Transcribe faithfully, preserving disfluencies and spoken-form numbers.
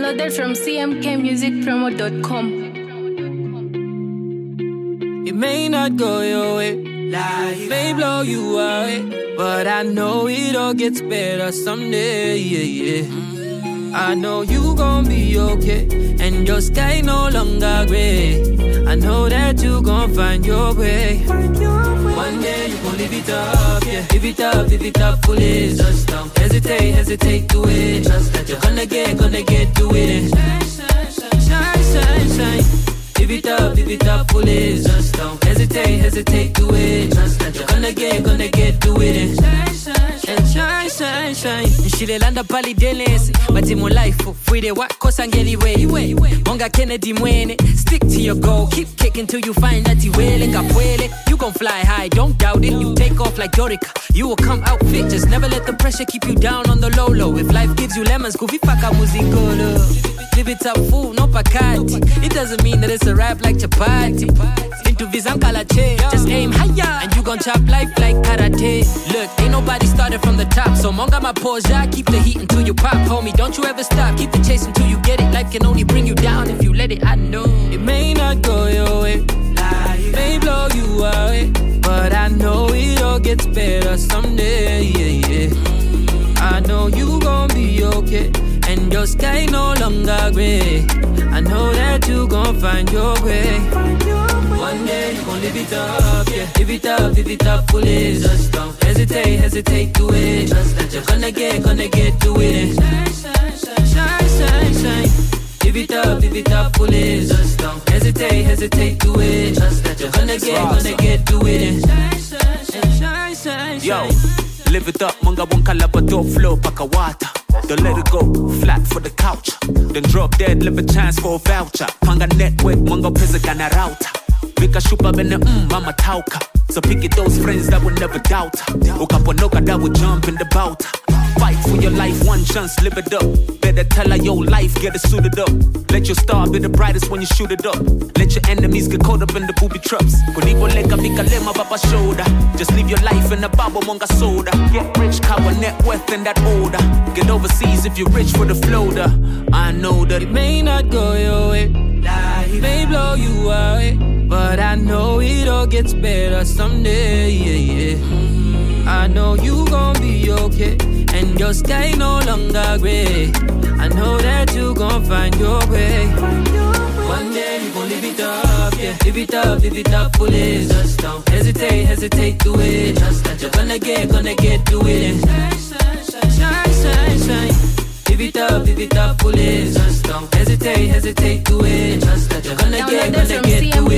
Downloaded from c m k music promo dot com. It may not go your way, life may blow you away, but I know it all gets better someday, yeah, yeah. I know you gon' be okay, and your sky no longer gray. I know that you gon' find your way. One day you gon' live it up, yeah. Live it up, live it up, pull it. Just don't hesitate, hesitate to it. Just that you're gonna get, gonna get to it. Shine, shine, shine, shine, shine. Live it up, live it up, pull it. Just don't hesitate, hesitate to it. Just that you're gonna get, gonna get to it. And shine, shine, shine. Nshilelanda pali delesi Matimo life Fride wako sangeli way Monga Kennedy mwene Stick to your goal Keep kicking till you find that iwele Ngapwele You gon' fly high, don't doubt it You take off like Dorica You will come out fit Just never let the pressure keep you down on the low low If life gives you lemons Kuvipaka muzikolo Live it up full, no pakati It doesn't mean that it's a rap like chapati Into vizankala che Just aim higher And you gon' chop life like karate Look, ain't nobody started from the top So monga my pause, I keep the heat until you pop Homie, don't you ever stop Keep the chase until you get it Life can only bring you down if you let it I know It may not go your way Life may blow you away But I know it all gets better someday, yeah, yeah I know you gon' be okay And your sky no longer gray I know that you gon' find your way One day you gon' live it up, yeah Live it up, live it up, pull it Just don't hesitate, hesitate to it Just that you're gonna get, gonna get to it Shine, shine, shine, shine, shine, shine Live it up, live it up, pull it Just don't hesitate, hesitate to it Just that you're gonna get, gonna get to it Shine, shine, shine, shine, shine Yo, live it up, munga wonka labado flow pakawata Don't let it go, flat for the couch Then drop dead, live a chance for a voucher Panga network, munga pesa gana router Vika shupa bene mm, mama tauka So pick it those friends that will never doubt Ukaponoka that will jump in the bout Fight for your life, one chance, live it up Better tell her your life, get it suited up Let your star be the brightest when you shoot it up Let your enemies get caught up in the booby traps Kunibo leka vika lema baba shoulder Just live your life in a babo monga soda Get rich, cover net worth and that order Get overseas if you're rich for the floater I know that it may not go your way Life may blow you away But I know it all gets better someday, yeah, yeah I know you gon' be okay And your sky no longer gray I know that you gon' find your way One day you gon' live it up, yeah Live it up, live it up, pull it Just don't hesitate, hesitate to it Just that you're gonna get, gonna get to it Shine, shine, shine, shine, shine Live it up, live it up, pull it Just don't hesitate, hesitate to it Just that you're gonna get, gonna get to it